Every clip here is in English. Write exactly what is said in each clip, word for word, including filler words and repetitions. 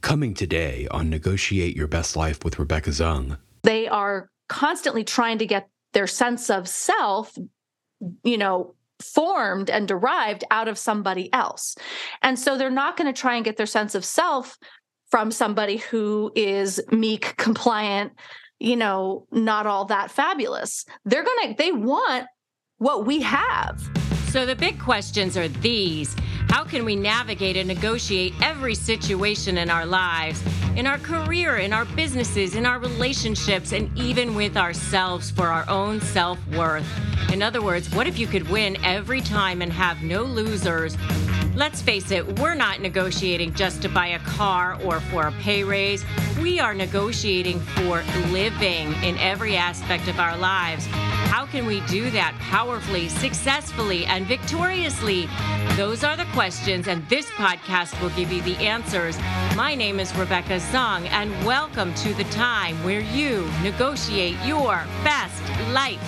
Coming today on Negotiate Your Best Life with Rebecca Zung. They are constantly trying to get their sense of self, you know, formed and derived out of somebody else. And so they're not going to try and get their sense of self from somebody who is meek, compliant, you know, not all that fabulous. They're going to, they want what we have. So the big questions are these. How can we navigate and negotiate every situation in our lives, in our career, in our businesses, in our relationships, and even with ourselves for our own self-worth? In other words, what if you could win every time and have no losers? Let's face it, we're not negotiating just to buy a car or for a pay raise. We are negotiating for living in every aspect of our lives. How can we do that powerfully, successfully, and victoriously? Those are the questions, and this podcast will give you the answers. My name is Rebecca Zung, and welcome to the time where you negotiate your best life.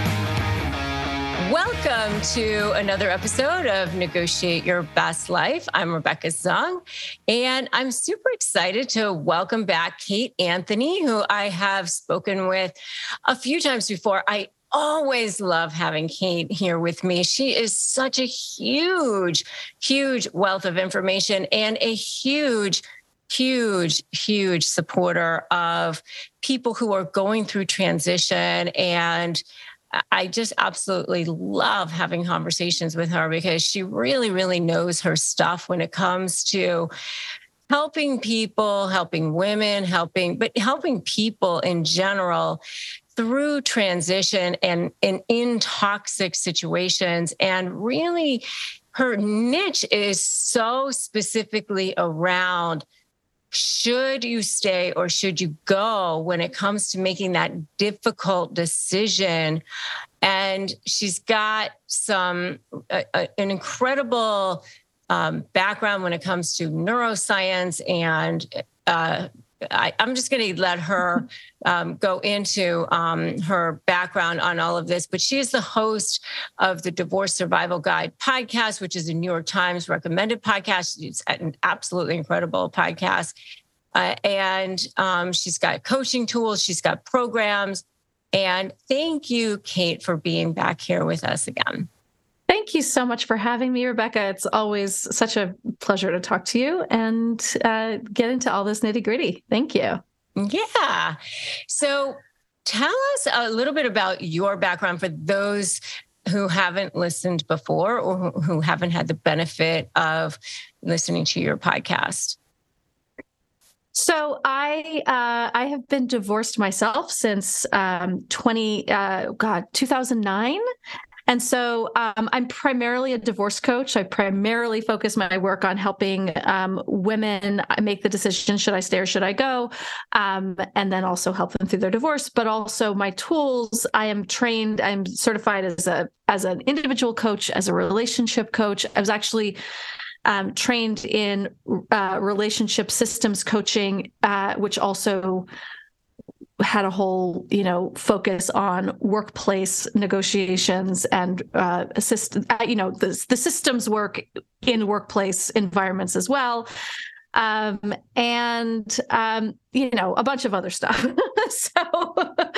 Welcome to another episode of Negotiate Your Best Life. I'm Rebecca Zung, and I'm super excited to welcome back Kate Anthony, who I have spoken with a few times before. I always love having Kate here with me. She is such a huge, huge wealth of information and a huge huge, huge supporter of people who are going through transition. And I just absolutely love having conversations with her because she really, really knows her stuff when it comes to helping people, helping women, helping, but helping people in general through transition and, and in toxic situations. And really, her niche is so specifically around should you stay or should you go when it comes to making that difficult decision. And she's got some uh, an incredible um, background when it comes to neuroscience, and uh, I, I'm just going to let her um, go into um, her background on all of this. But she is the host of the Divorce Survival Guide podcast, which is a New York Times recommended podcast. It's an absolutely incredible podcast. Uh, and um, she's got coaching tools. She's got programs. And thank you, Kate, for being back here with us again. Thank you so much for having me, Rebecca. It's always such a pleasure to talk to you and uh, get into all this nitty gritty. Thank you. Yeah. So tell us a little bit about your background for those who haven't listened before or who haven't had the benefit of listening to your podcast. So I uh, I have been divorced myself since um, twenty uh, God two thousand nine. And so um, I'm primarily a divorce coach. I primarily focus my work on helping um, women make the decision, should I stay or should I go? Um, and then also help them through their divorce. But also my tools, I am trained, I'm certified as a as an individual coach, as a relationship coach. I was actually um, trained in uh, relationship systems coaching, uh, which also had a whole, you know, focus on workplace negotiations and uh, assist, uh, you know, the, the systems work in workplace environments as well. Um, and, um, you know, a bunch of other stuff. so,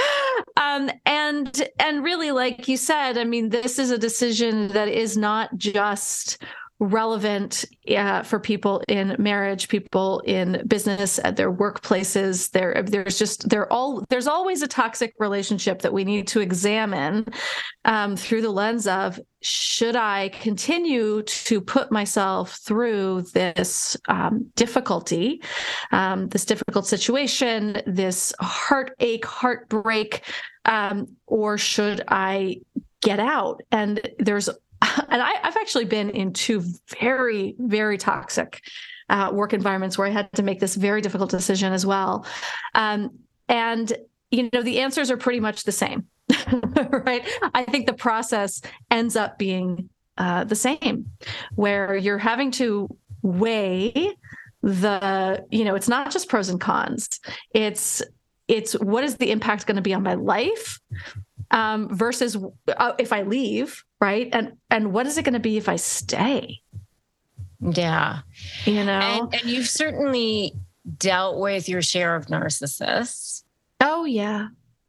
um, and, and really, like you said, I mean, this is a decision that is not just relevant uh, for people in marriage, people in business, at their workplaces. There, there's just there all there's always a toxic relationship that we need to examine um, through the lens of, should I continue to put myself through this um, difficulty, um, this difficult situation, this heartache, heartbreak, um, or should I get out? And there's And I, I've actually been in two very, very toxic uh, work environments where I had to make this very difficult decision as well. Um, and, you know, the answers are pretty much the same, right? I think the process ends up being uh, the same, where you're having to weigh the, you know, it's not just pros and cons. It's, it's what is the impact going to be on my life? Um, versus uh, if I leave, right? And and what is it going to be if I stay? Yeah. You know? And, and you've certainly dealt with your share of narcissists. Oh, yeah.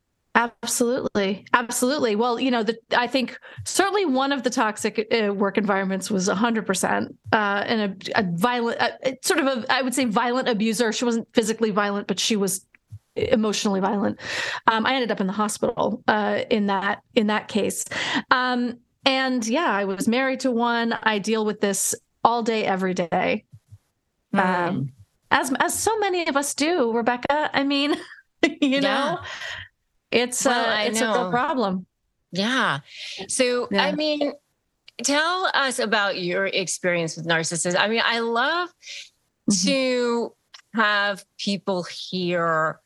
Absolutely. Absolutely. Well, you know, the, I think certainly one of the toxic uh, work environments was one hundred percent uh, and a, a violent, uh, sort of a, I would say violent abuser. She wasn't physically violent, but she was emotionally violent. Um, I ended up in the hospital uh, in that, in that case. Um, and yeah, I was married to one. I deal with this all day, every day. Mm. Um, as, as so many of us do, Rebecca. I mean, you know, yeah. It's well, uh, it's know. a real problem. Yeah. So, yeah. I mean, tell us about your experience with narcissists. I mean, I love mm-hmm. to have people hear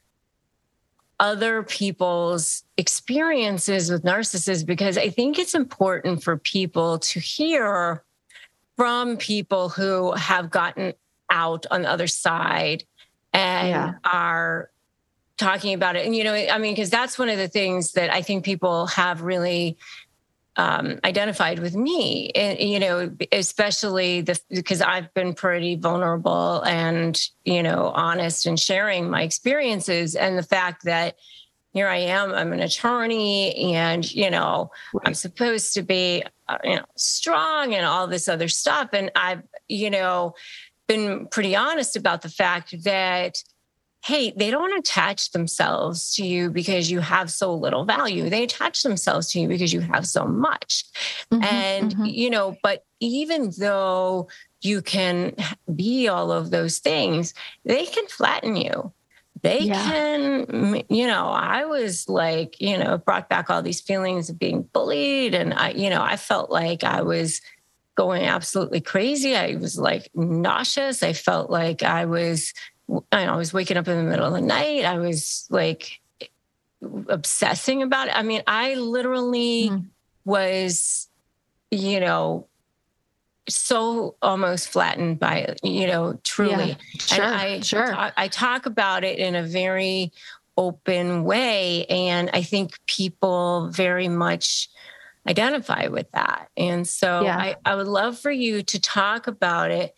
other people's experiences with narcissists, because I think it's important for people to hear from people who have gotten out on the other side and yeah. are talking about it. And, you know, I mean, because that's one of the things that I think people have really um, identified with me, and, you know, especially the, because I've been pretty vulnerable and, you know, honest in sharing my experiences, and the fact that here I am, I'm an attorney, and, you know, right. I'm supposed to be, uh, you know, strong and all this other stuff. And I've, you know, been pretty honest about the fact that, hey, they don't attach themselves to you because you have so little value. They attach themselves to you because you have so much. Mm-hmm, and, mm-hmm. you know, but even though you can be all of those things, they can flatten you. They yeah. can, you know, I was like, you know, brought back all these feelings of being bullied. And I, you know, I felt like I was going absolutely crazy. I was like nauseous. I felt like I was I was waking up in the middle of the night. I was like obsessing about it. I mean, I literally mm. was, you know, so almost flattened by it, you know, truly. Yeah, sure, and I, sure. I, I talk about it in a very open way. And I think people very much identify with that. And so yeah. I, I would love for you to talk about it,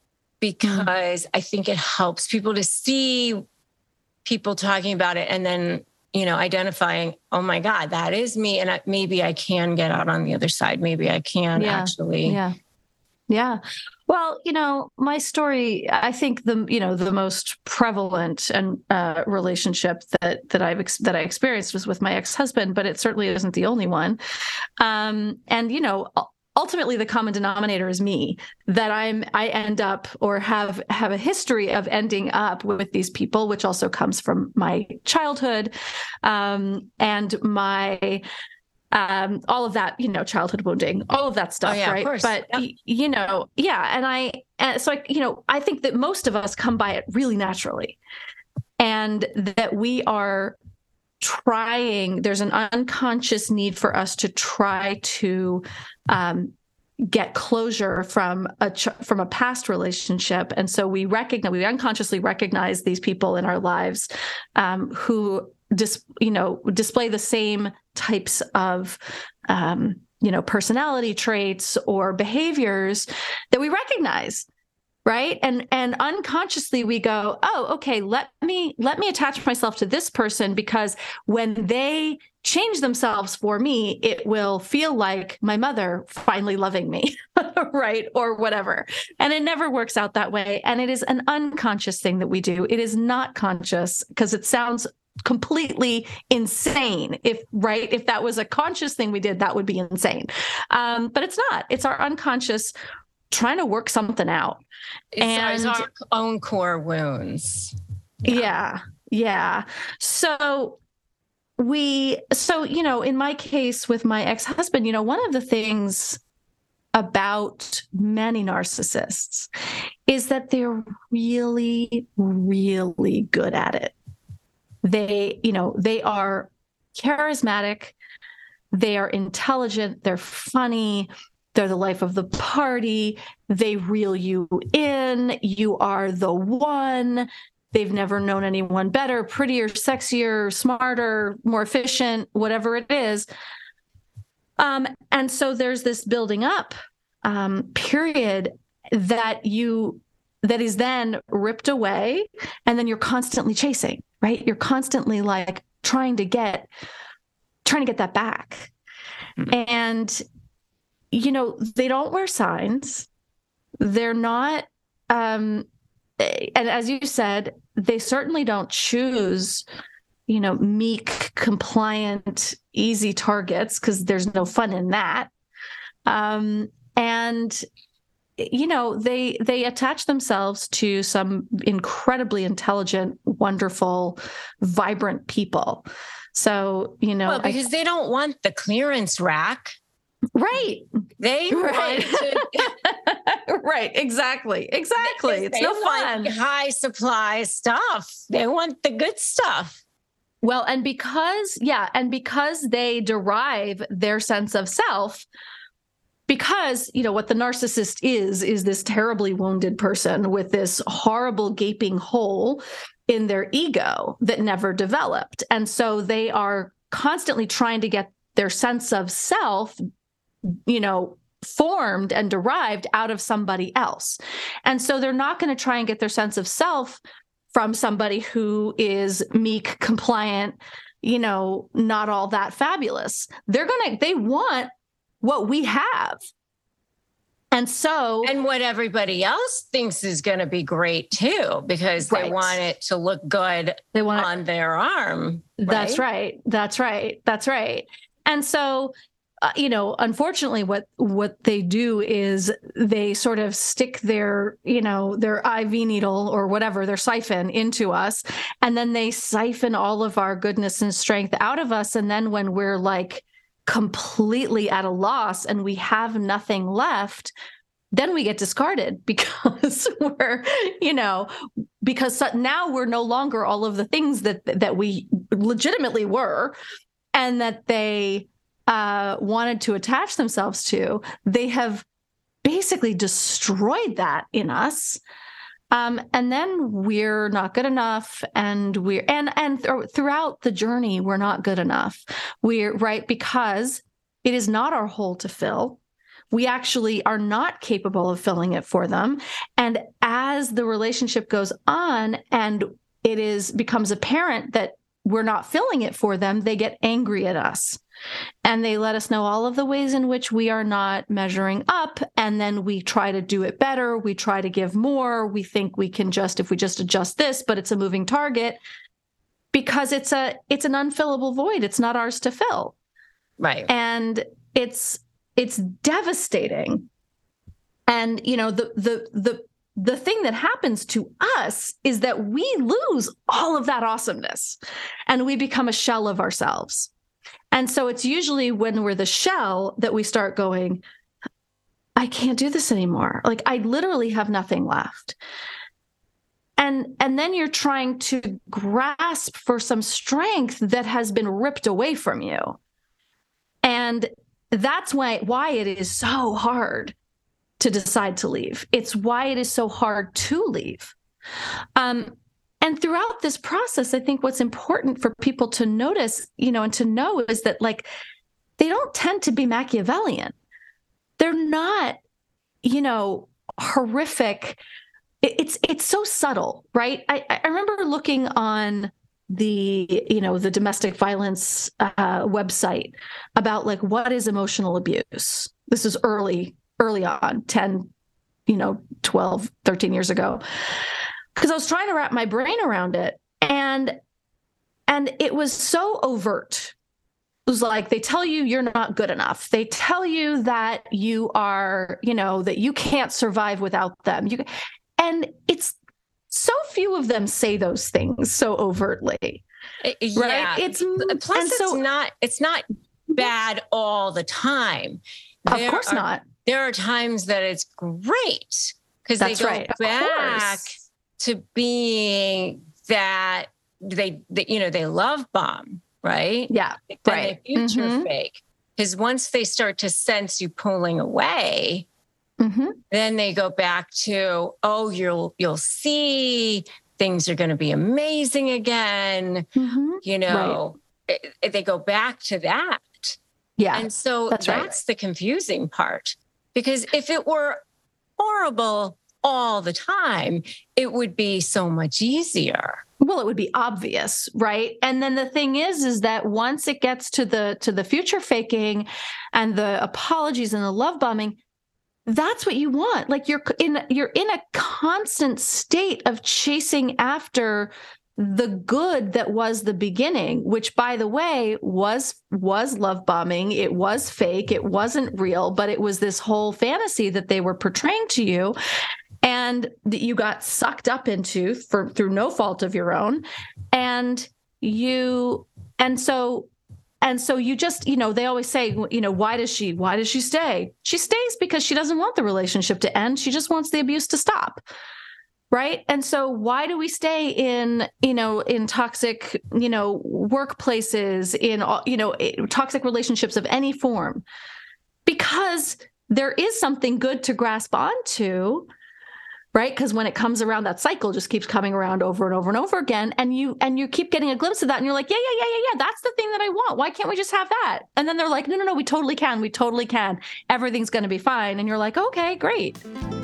because mm. I think it helps people to see people talking about it and then, you know, identifying, oh my God, that is me. And I, maybe I can get out on the other side. Maybe I can yeah. actually. Yeah. Yeah. Well, you know, my story, I think the, you know, the most prevalent and uh, relationship that, that I've, ex- that I experienced was with my ex-husband, but it certainly isn't the only one. Um, and, you know, ultimately the common denominator is me, that I'm, I end up or have, have a history of ending up with these people, which also comes from my childhood, um, and my, um, all of that, you know, childhood wounding, all of that stuff. Oh, yeah, right. Of course. But, yep. you know, yeah. And I, and so I, you know, I think that most of us come by it really naturally, and that we are trying, there's an unconscious need for us to try to um, get closure from a ch- from a past relationship, and so we recognize, we unconsciously recognize these people in our lives um, who dis- you know display the same types of um, you know personality traits or behaviors that we recognize. Right. And and unconsciously we go, oh, okay, let me let me attach myself to this person, because when they change themselves for me, it will feel like my mother finally loving me. Right. Or whatever. And it never works out that way. And it is an unconscious thing that we do. It is not conscious, because it sounds completely insane. If right, if that was a conscious thing we did, that would be insane. Um, but it's not. It's our unconscious trying to work something out. It's, and, our, it's our own core wounds. Yeah. yeah. Yeah. So we, so, you know, in my case with my ex-husband, you know, one of the things about many narcissists is that they're really, really good at it. They, you know, they are charismatic. They are intelligent. They're funny. They're the life of the party. They reel you in. You are the one. They've never known anyone better, prettier, sexier, smarter, more efficient, whatever it is. Um, and so there's this building up um, period that you that is then ripped away, and then you're constantly chasing, right? You're constantly like trying to get trying to get that back. Mm-hmm. And you know, they don't wear signs. They're not um and as you said, they certainly don't choose, you know, meek, compliant, easy targets, because there's no fun in that. Um, and, you know, they they attach themselves to some incredibly intelligent, wonderful, vibrant people. So, you know, well, because I, they don't want the clearance rack. Right. They right. want to. Right. Exactly. Exactly. It's they no fun. High supply stuff. They want the good stuff. Well, and because, yeah, and because they derive their sense of self, because, you know, what the narcissist is, is this terribly wounded person with this horrible gaping hole in their ego that never developed. And so they are constantly trying to get their sense of self, you know, formed and derived out of somebody else. And so they're not going to try and get their sense of self from somebody who is meek, compliant, you know, not all that fabulous. They're going to, they want what we have. And so, and what everybody else thinks is going to be great too, because right. they want it to look good they want on it, their arm. Right? That's right. That's right. That's right. And so, uh, you know, unfortunately, what what they do is they sort of stick their, you know, their I V needle or whatever, their siphon into us, and then they siphon all of our goodness and strength out of us. And then when we're like completely at a loss and we have nothing left, then we get discarded because we're, you know, because now we're no longer all of the things that that we legitimately were, and that they uh, wanted to attach themselves to. They have basically destroyed that in us. Um, and then we're not good enough, and we're and and th- throughout the journey, we're not good enough. We're right because it is not our hole to fill. We actually are not capable of filling it for them. And as the relationship goes on, and it is becomes apparent that we're not filling it for them, they get angry at us. And they let us know all of the ways in which we are not measuring up. And then we try to do it better. We try to give more. We think we can just, if we just adjust this, but it's a moving target because it's a, it's an unfillable void. It's not ours to fill. Right. And it's, it's devastating. And, you know, the, the, the, the thing that happens to us is that we lose all of that awesomeness and we become a shell of ourselves. And so it's usually when we're the shell that we start going, I can't do this anymore. Like I literally have nothing left. And, and then you're trying to grasp for some strength that has been ripped away from you. And that's why, why it is so hard to decide to leave. It's why it is so hard to leave. Um, And throughout this process, I think what's important for people to notice, you know, and to know is that like, they don't tend to be Machiavellian. They're not, you know, horrific. It's, it's so subtle, right? I, I remember looking on the, you know, the domestic violence uh, website about like, what is emotional abuse? This is early, early on, ten, you know, twelve, thirteen years ago. Because I was trying to wrap my brain around it. And and it was so overt. It was like, they tell you you're not good enough. They tell you that you are, you know, that you can't survive without them. You, and it's so few of them say those things so overtly. Yeah. Right? It's plus it's so, not it's not bad all the time. Of there course are, not. There are times that it's great because they go right. back to being that they, they, you know, they love bomb, right? Yeah, and right. They future mm-hmm. fake. Because once they start to sense you pulling away, mm-hmm. then they go back to, oh, you'll you'll see things are going to be amazing again. Mm-hmm. You know, right. it, they go back to that. Yeah, and so that's, that's right. the confusing part. Because if it were horrible all the time, it would be so much easier. Well, it would be obvious, right? And then the thing is, is that once it gets to the to the future faking and the apologies and the love bombing, that's what you want. Like you're in you're in a constant state of chasing after the good that was the beginning, which, by the way, was was love bombing. It was fake. It wasn't real, but it was this whole fantasy that they were portraying to you, and that you got sucked up into for through no fault of your own. And you, and so, and so you just, you know, they always say, you know, why does she, why does she stay? She stays because she doesn't want the relationship to end. She just wants the abuse to stop. Right. And so why do we stay in, you know, in toxic, you know, workplaces, in, you know, toxic relationships of any form? Because there is something good to grasp onto, right? Because when it comes around, that cycle just keeps coming around over and over and over again. And you, and you keep getting a glimpse of that. And you're like, yeah, yeah, yeah, yeah, yeah. That's the thing that I want. Why can't we just have that? And then they're like, no, no, no, we totally can. We totally can. Everything's going to be fine. And you're like, okay, great.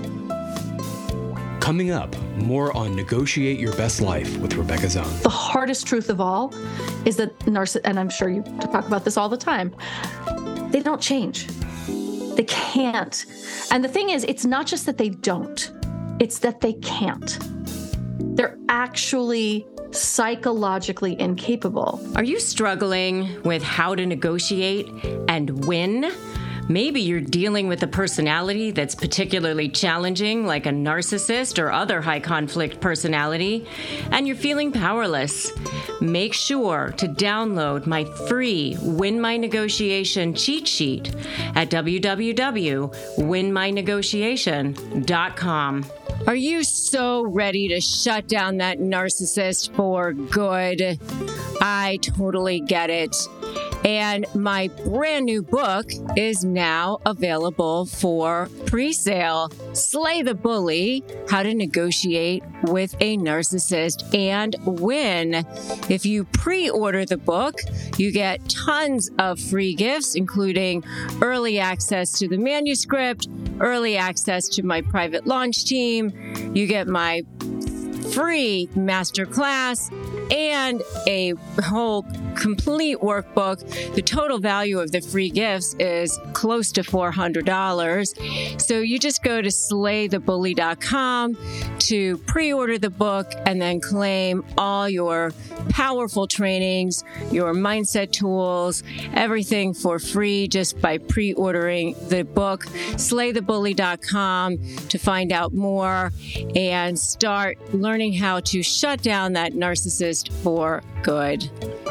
Coming up, more on Negotiate Your Best Life with Rebecca Zung. The hardest truth of all is that narcissists, and I'm sure you talk about this all the time, they don't change. They can't. And the thing is, it's not just that they don't, it's that they can't. They're actually psychologically incapable. Are you struggling with how to negotiate and win? Maybe you're dealing with a personality that's particularly challenging, like a narcissist or other high conflict personality, and you're feeling powerless. Make sure to download my free Win My Negotiation cheat sheet at w w w dot win my negotiation dot com. Are you so ready to shut down that narcissist for good? I totally get it. And my brand new book is now available for pre-sale. Slay the Bully, How to Negotiate with a Narcissist and Win. If you pre-order the book, you get tons of free gifts, including early access to the manuscript, early access to my private launch team. You get my free masterclass and a whole complete workbook. The total value of the free gifts is close to four hundred dollars. So you just go to slay the bully dot com to pre-order the book and then claim all your powerful trainings, your mindset tools, everything for free just by pre-ordering the book. slay the bully dot com to find out more and start learning how to shut down that narcissist for good.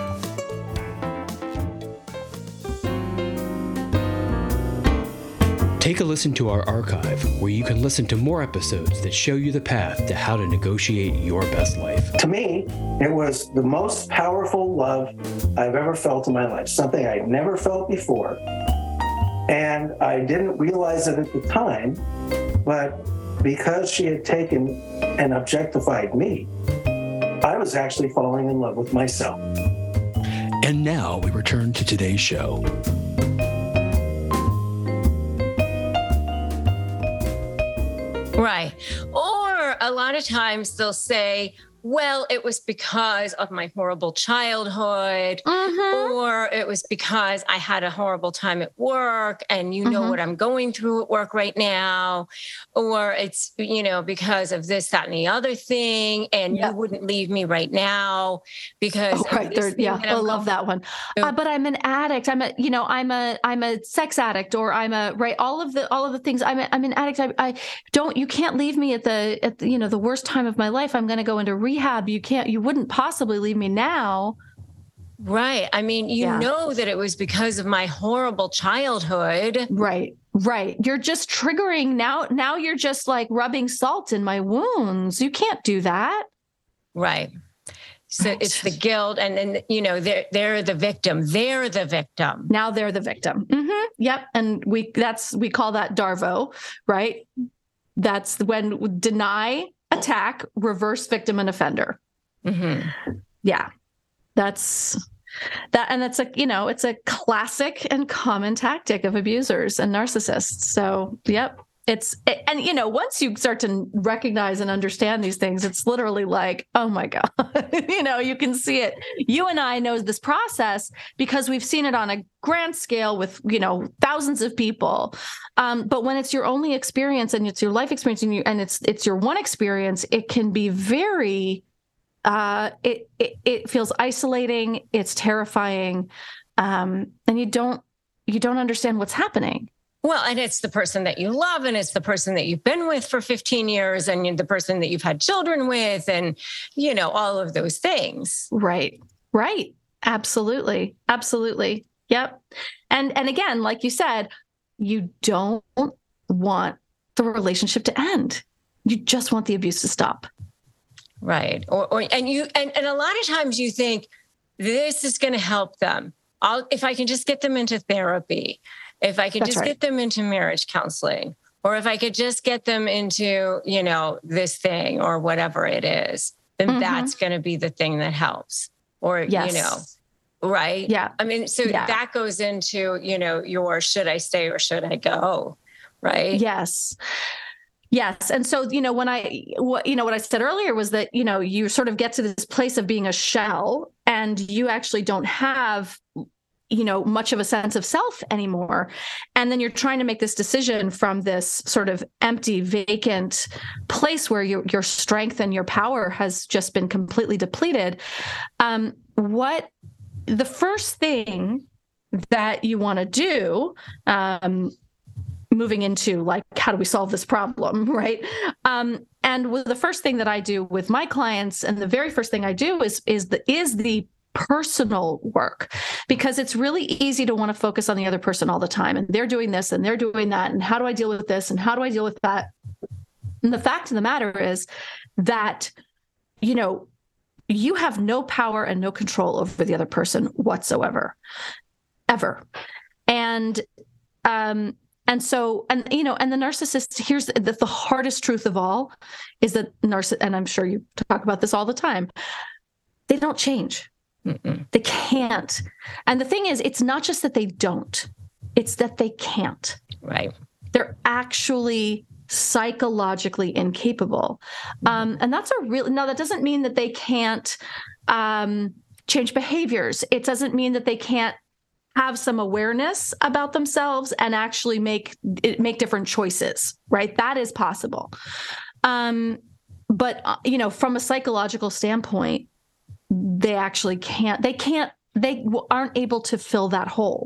Take a listen to our archive, where you can listen to more episodes that show you the path to how to negotiate your best life. To me, it was the most powerful love I've ever felt in my life, something I'd never felt before. And I didn't realize it at the time, but because she had taken and objectified me, I was actually falling in love with myself. And now we return to today's show. Right. Or a lot of times they'll say, well, it was because of my horrible childhood, mm-hmm. or it was because I had a horrible time at work and you know mm-hmm. what I'm going through at work right now, or it's, you know, because of this, that, and the other thing, and yep. you wouldn't leave me right now because oh, right there, yeah, I love that one. Uh, but I'm an addict. I'm a, you know, I'm a, I'm a sex addict, or I'm a, right. All of the, all of the things. I'm, a, I'm an addict. I, I don't. You can't leave me at the, at the, you know, the worst time of my life. I'm going to go into rehab. Rehab, you can't, you wouldn't possibly leave me now. Right. I mean, you yeah. know that it was because of my horrible childhood. Right. Right. You're just triggering now. Now you're just like rubbing salt in my wounds. You can't do that. Right. So it's the guilt. And then, you know, they're, they're the victim. They're the victim. Now they're the victim. Mm-hmm. Yep. And we, that's, we call that DARVO, right? That's when deny, attack, reverse victim and offender. Mm-hmm. Yeah, that's that. And that's a, you know, it's a classic and common tactic of abusers and narcissists. So, yep, It's, and you know, once you start to recognize and understand these things, it's literally like, oh my God, you know, you can see it. You and I know this process because we've seen it on a grand scale with, you know, thousands of people. Um, but when it's your only experience and it's your life experience and, you, and it's, it's your one experience, it can be very, uh, it, it, it feels isolating. It's terrifying. Um, and you don't, you don't understand what's happening. Well, and it's the person that you love, and it's the person that you've been with for fifteen years, and you're the person that you've had children with, and, you know, all of those things. Right. Right. Absolutely. Absolutely. Yep. And, and again, like you said, you don't want the relationship to end. You just want the abuse to stop. Right. Or, or and you, and, and a lot of times you think this is going to help them. I'll, if I can just get them into therapy, if I could That's just right. get them into marriage counseling, or if I could just get them into, you know, this thing or whatever it is, then mm-hmm. that's going to be the thing that helps. Or, yes. you know, right? Yeah. I mean, so yeah. that goes into, you know, your should I stay or should I go? Right? Yes. Yes. And so, you know, when I, what, you know, what I said earlier was that, you know, you sort of get to this place of being a shell and you actually don't have, you know, much of a sense of self anymore. And then you're trying to make this decision from this sort of empty, vacant place where your, your strength and your power has just been completely depleted. Um, what the first thing that you want to do, um, moving into like, how do we solve this problem, right? Um, and with the first thing that I do with my clients, and the very first thing I do is is the is the personal work, because it's really easy to want to focus on the other person all the time, and they're doing this and they're doing that, and how do I deal with this and how do I deal with that? And the fact of the matter is that, you know, you have no power and no control over the other person whatsoever, ever, and um. And so, and, you know, and the narcissist, here's the, the hardest truth of all is that narciss, and I'm sure you talk about this all the time, they don't change. Mm-mm. They can't. And the thing is, it's not just that they don't, it's that they can't. Right. They're actually psychologically incapable. Mm-hmm. Um, and that's a real, now that doesn't mean that they can't um, change behaviors. It doesn't mean that they can't have some awareness about themselves and actually make make different choices, right? That is possible. Um, but, uh, you know, from a psychological standpoint, they actually can't, they can't, they aren't able to fill that hole.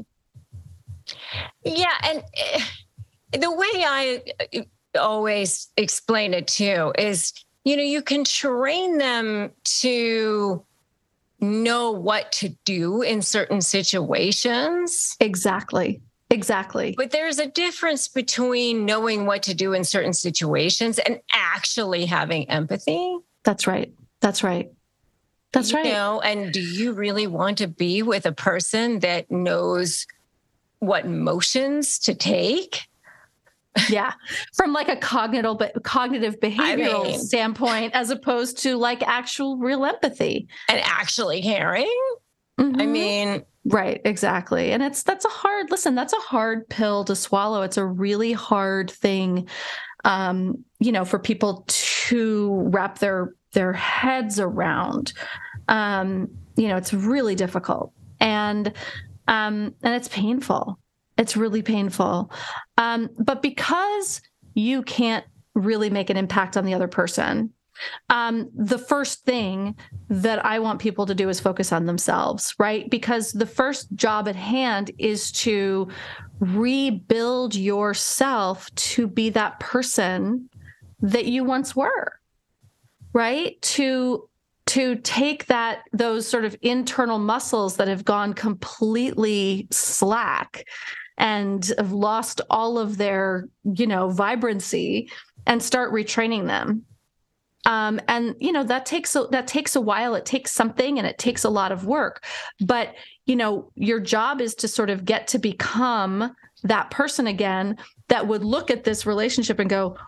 Yeah. And the way I always explain it too is, you know, you can train them to know what to do in certain situations. Exactly. Exactly. But there's a difference between knowing what to do in certain situations and actually having empathy. That's right. That's right. That's right. You know, and do you really want to be with a person that knows what motions to take? Yeah. From like a cognitive, cognitive behavioral I mean, standpoint, as opposed to like actual real empathy. And actually caring. Mm-hmm. I mean. Right. Exactly. And it's, that's a hard, listen, that's a hard pill to swallow. It's a really hard thing, um, you know, for people to wrap their, their heads around. Um, you know, it's really difficult and, um, and it's painful. It's really painful. Um, but because you can't really make an impact on the other person, um, the first thing that I want people to do is focus on themselves, right? Because the first job at hand is to rebuild yourself to be that person that you once were, right? To to take that, those sort of internal muscles that have gone completely slack and have lost all of their, you know, vibrancy, and start retraining them. Um, and, you know, that takes, a, that takes a while. It takes something and it takes a lot of work, but, you know, your job is to sort of get to become that person again that would look at this relationship and go,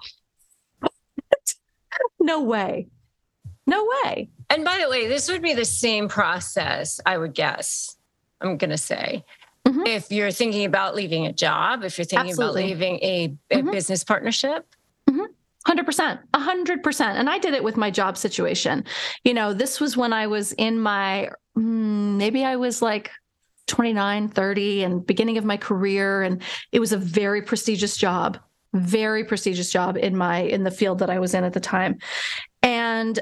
no way, no way. And by the way, this would be the same process, I would guess, I'm going to say, Mm-hmm. If you're thinking about leaving a job, if you're thinking Absolutely. about leaving a, a mm-hmm. business partnership. Mm-hmm. one hundred percent, one hundred percent. And I did it with my job situation. You know, this was when I was in my, maybe I was like twenty-nine, thirty and beginning of my career. And it was a very prestigious job, very prestigious job in my, in the field that I was in at the time. And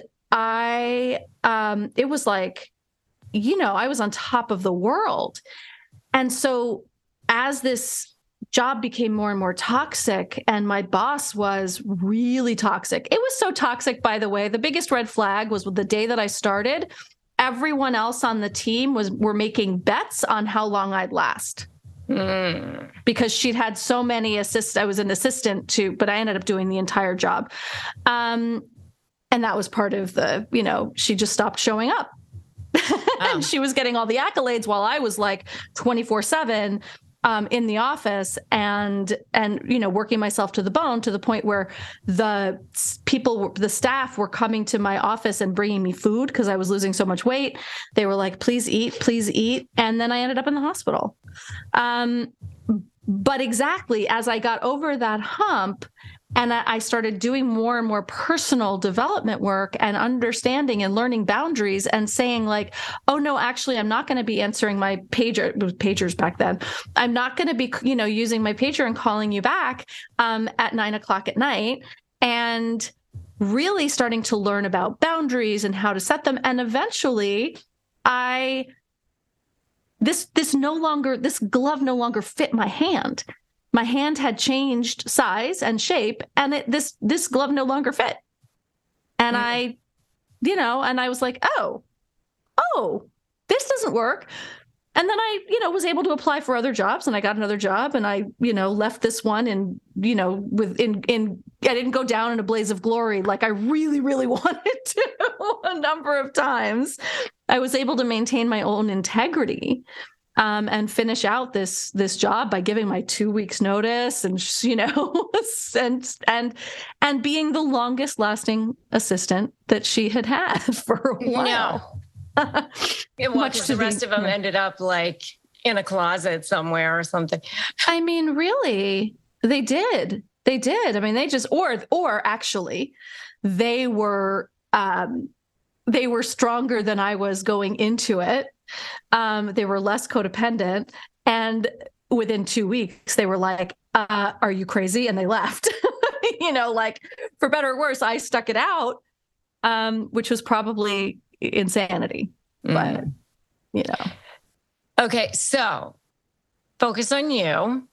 I, um, it was like, you know, I was on top of the world. And so as this job became more and more toxic and my boss was really toxic, it was so toxic, by the way, the biggest red flag was the day that I started, everyone else on the team was were making bets on how long I'd last. Mm. Because she'd had so many assists. I was an assistant to, but I ended up doing the entire job. Um, and that was part of the, you know, she just stopped showing up. Oh. And she was getting all the accolades while I was like twenty-four seven um, in the office and, and, you know, working myself to the bone to the point where the people, the staff were coming to my office and bringing me food because I was losing so much weight. They were like, please eat, please eat. And then I ended up in the hospital. Um, but exactly as I got over that hump, and I started doing more and more personal development work and understanding and learning boundaries and saying like, oh, no, actually, I'm not going to be answering my pager, it was pagers back then. I'm not going to be, you know, using my pager and calling you back um, at nine o'clock at night. And really starting to learn about boundaries and how to set them. And eventually I, this, this no longer, this glove no longer fit my hand. My hand had changed size and shape, and it, this this glove no longer fit. And mm. I, you know, and I was like, oh, oh, this doesn't work. And then I, you know, was able to apply for other jobs, and I got another job, and I, you know, left this one, and you know, with in in I didn't go down in a blaze of glory like I really, really wanted to a number of times. I was able to maintain my own integrity. Um, and finish out this this job by giving my two weeks notice, and you know, and and and being the longest lasting assistant that she had had for a while. No. Yeah, well, Much the rest be, of them yeah. ended up like in a closet somewhere or something. I mean, really, they did. They did. I mean, they just or or actually, they were um, they were stronger than I was going into it. Um, they were less codependent. And within two weeks, they were like, uh, are you crazy? And they left. You know, like, for better or worse, I stuck it out, um, which was probably insanity. Mm. But, you know. Okay, so focus on you.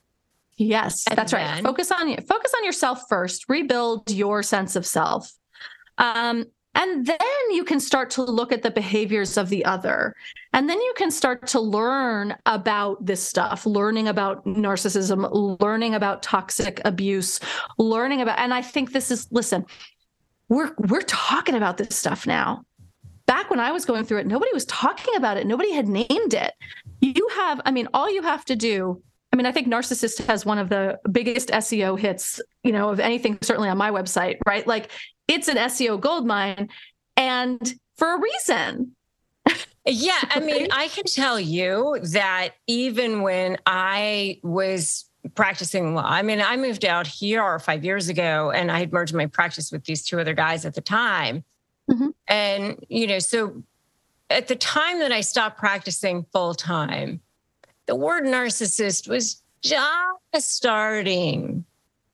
Yes, and that's then... right. Focus on you. Focus on yourself first. Rebuild your sense of self. Um, And then you can start to look at the behaviors of the other. And then you can start to learn about this stuff, learning about narcissism, learning about toxic abuse, learning about, and I think this is, listen, we're, we're talking about this stuff now. Back when I was going through it, nobody was talking about it. Nobody had named it. You have, I mean, all you have to do, I mean, I think Narcissist has one of the biggest S E O hits, you know, of anything, certainly on my website, right? Like, it's an S E O goldmine, and for a reason. Yeah, I mean, I can tell you that even when I was practicing law, I mean, I moved out here five years ago, and I had merged my practice with these two other guys at the time. Mm-hmm. And, you know, so at the time that I stopped practicing full time, the word narcissist was just starting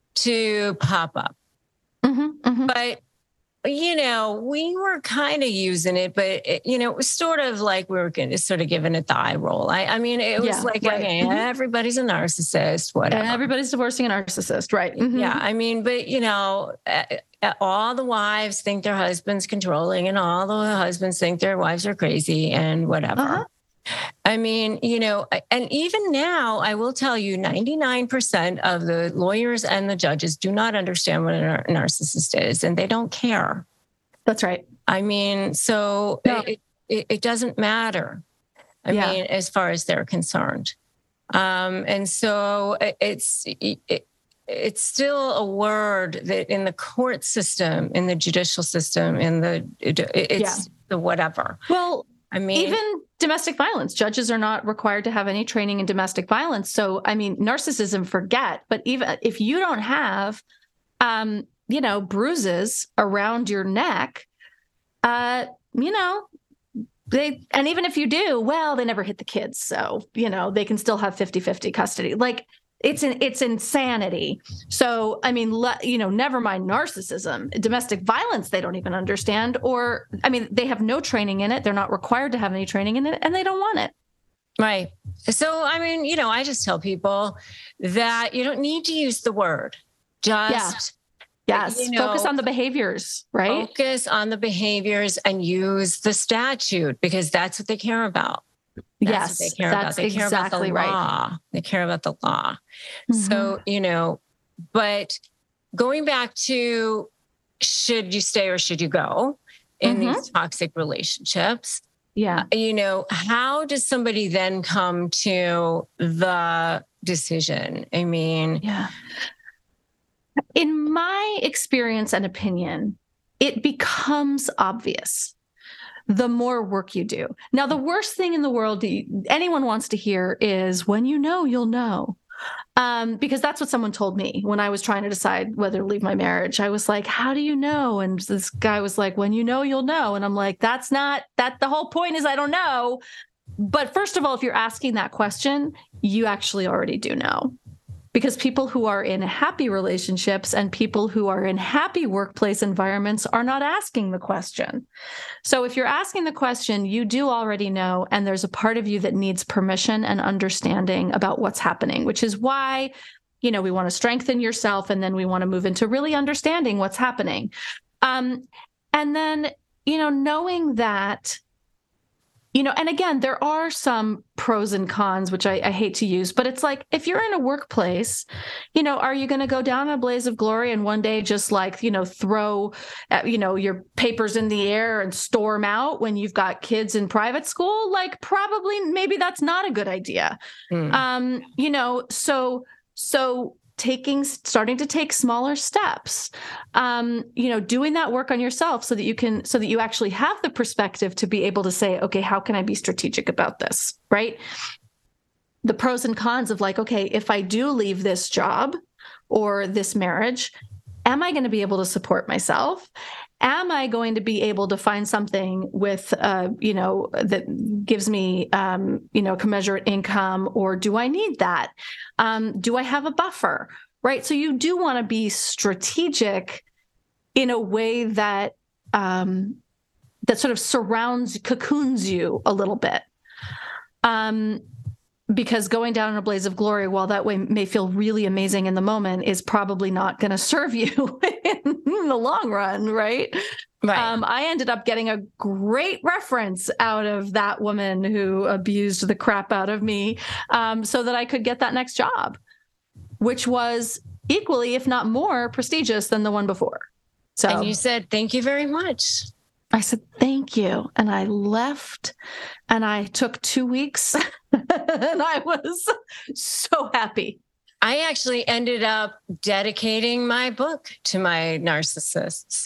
to pop up. Mm-hmm, mm-hmm. But, you know, we were kind of using it, but, it, you know, it was sort of like we were going to sort of giving it the eye roll. I, I mean, it was yeah, like, right. okay, mm-hmm. everybody's a narcissist, whatever. And everybody's divorcing a narcissist, right? Mm-hmm. Yeah, I mean, but, you know, uh, uh, all the wives think their husband's controlling, and all the husbands think their wives are crazy and whatever. Uh-huh. I mean, you know, and even now, I will tell you, ninety-nine percent of the lawyers and the judges do not understand what a nar- narcissist is, and they don't care. That's right. I mean, so no. it, it, it doesn't matter. I yeah. mean, as far as they're concerned. Um, and so it's, it, it's still a word that in the court system, in the judicial system, in the, it's yeah. the whatever. Well, I mean, even domestic violence. Judges are not required to have any training in domestic violence. So, I mean, narcissism, forget, but even if you don't have, um, you know, bruises around your neck, uh, you know, they, and even if you do, well, they never hit the kids. So, you know, they can still have fifty-fifty custody. Like, It's an, it's insanity. So, I mean, le, you know, never mind narcissism, domestic violence, they don't even understand, or, I mean, they have no training in it. They're not required to have any training in it, and they don't want it. Right. So, I mean, you know, I just tell people that you don't need to use the word. Just, yeah. yes, you know, focus on the behaviors, right? Focus on the behaviors and use the statute, because that's what they care about. That's yes, what they care that's about. They care exactly about the law. Right. They care about the law. Mm-hmm. So, you know, but going back to, should you stay or should you go in mm-hmm. these toxic relationships? Yeah. You know, how does somebody then come to the decision? I mean, yeah. In my experience and opinion, it becomes obvious the more work you do. Now, the worst thing in the world anyone wants to hear is, when you know, you'll know. Um, because that's what someone told me when I was trying to decide whether to leave my marriage. I was like, how do you know? And this guy was like, when you know, you'll know. And I'm like, that's not, that the whole point is I don't know. But first of all, if you're asking that question, you actually already do know. Because people who are in happy relationships and people who are in happy workplace environments are not asking the question. So if you're asking the question, you do already know, and there's a part of you that needs permission and understanding about what's happening, which is why, you know, we want to strengthen yourself, and then we want to move into really understanding what's happening. Um, and then, you know, knowing that, you know, and again, there are some pros and cons, which I, I hate to use, but it's like, if you're in a workplace, you know, are you going to go down in a blaze of glory and one day just like, you know, throw, uh, you know, your papers in the air and storm out when you've got kids in private school? Like, probably, maybe that's not a good idea. Mm. Um, you know, so, so taking, starting to take smaller steps, um, you know, doing that work on yourself so that you can, so that you actually have the perspective to be able to say, okay, how can I be strategic about this? Right. The pros and cons of like, okay, if I do leave this job or this marriage, am I going to be able to support myself? Am I going to be able to find something with, uh, you know, that gives me, um, you know, commensurate income, or do I need that? Um, do I have a buffer? Right. So you do want to be strategic in a way that um, that sort of surrounds, cocoons you a little bit. Um, Because going down in a blaze of glory, while that way may feel really amazing in the moment, is probably not going to serve you in the long run, right? Right. Um, I ended up getting a great reference out of that woman who abused the crap out of me, um, so that I could get that next job, which was equally, if not more, prestigious than the one before. So, and you said, thank you very much. I said, thank you. And I left, and I took two weeks and I was so happy. I actually ended up dedicating my book to my narcissists.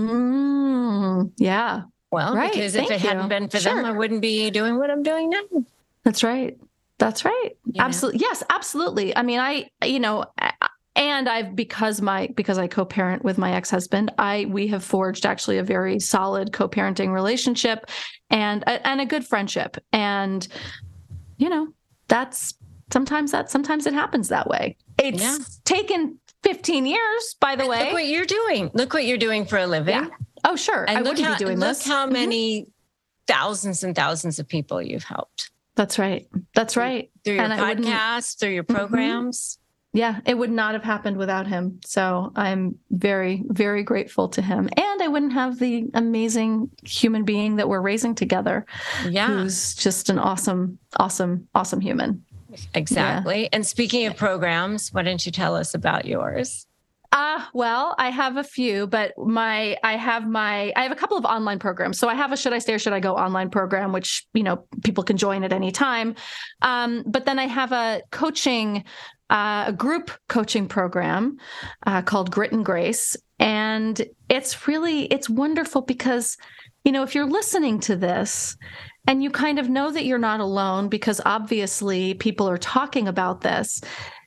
Mm, yeah. Well, right. Because if Thank it you. hadn't been for sure. them, I wouldn't be doing what I'm doing now. That's right. That's right. You absolutely. Know? Yes, absolutely. I mean, I, you know, I, And I've, because my, because I co-parent with my ex-husband, I, we have forged actually a very solid co-parenting relationship and, and a good friendship. And, you know, that's sometimes that, sometimes it happens that way. It's yeah. taken fifteen years, by the way. Look what you're doing. Look what you're doing for a living. Yeah. Oh, sure. And I look wouldn't how, be doing look this. how many mm-hmm. thousands and thousands of people you've helped. That's right. That's right. Through your and podcasts, through your programs. Mm-hmm. Yeah, it would not have happened without him. So I'm very, very grateful to him. And I wouldn't have the amazing human being that we're raising together. Yeah. Who's just an awesome, awesome, awesome human. Exactly. Yeah. And speaking of programs, why don't you tell us about yours? Uh, well, I have a few, but my, I have my, I have a couple of online programs. So I have a Should I Stay or Should I Go online program, which, you know, people can join at any time. Um, but then I have a coaching Uh, a group coaching program uh, called Grit and Grace. And it's really, it's wonderful because, you know, if you're listening to this and you kind of know that you're not alone because obviously people are talking about this.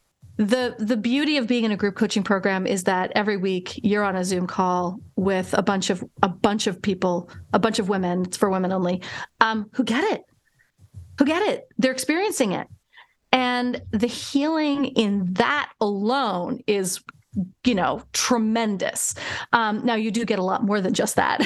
The the beauty of being in a group coaching program is that every week you're on a Zoom call with a bunch of a bunch of people, a bunch of women, it's for women only, um, who get it, who get it. They're experiencing it. And the healing in that alone is, you know, tremendous. Um, now you do get a lot more than just that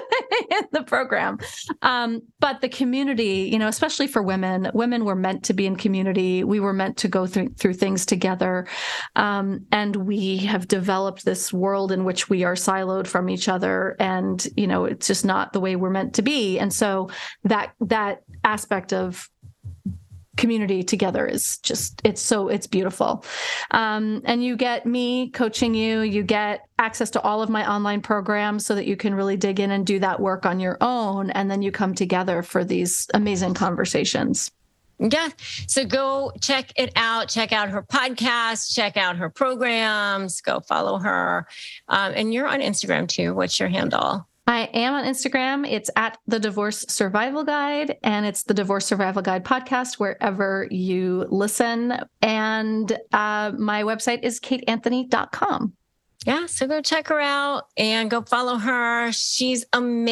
in the program. Um, but the community, you know, especially for women, women were meant to be in community. We were meant to go through, through things together. Um, and we have developed this world in which we are siloed from each other. And, you know, it's just not the way we're meant to be. And so that, that aspect of community together is just, it's so, it's beautiful. Um, and you get me coaching you, you get access to all of my online programs so that you can really dig in and do that work on your own. And then you come together for these amazing conversations. Yeah. So go check it out. Check out her podcast, check out her programs, go follow her. Um, and you're on Instagram too. What's your handle? I am on Instagram. It's at the Divorce Survival Guide, and it's the Divorce Survival Guide podcast wherever you listen. And uh, my website is kate anthony dot com. Yeah, so go check her out and go follow her. She's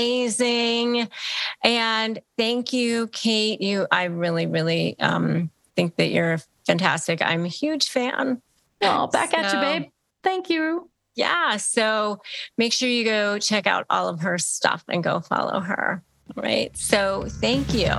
amazing. And thank you, Kate. You, I really, really um, think that you're fantastic. I'm a huge fan. Oh, back so, at you, babe. Thank you. Yeah. So make sure you go check out all of her stuff and go follow her. Right. So thank you.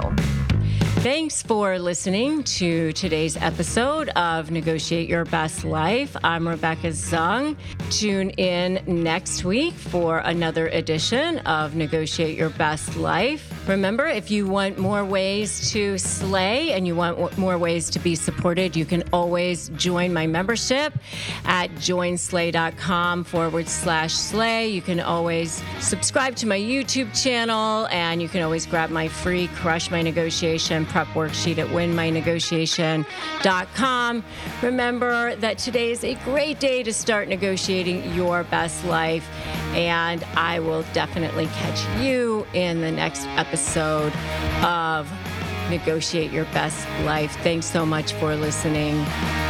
Thanks for listening to today's episode of Negotiate Your Best Life. I'm Rebecca Zung. Tune in next week for another edition of Negotiate Your Best Life. Remember, if you want more ways to slay and you want more ways to be supported, you can always join my membership at joinslay.com forward slash slay. You can always subscribe to my YouTube channel, and you can always grab my free Crush My Negotiation prep worksheet at win my negotiation dot com. Remember that today is a great day to start negotiating your best life, and I will definitely catch you in the next episode of Negotiate Your Best Life. Thanks so much for listening.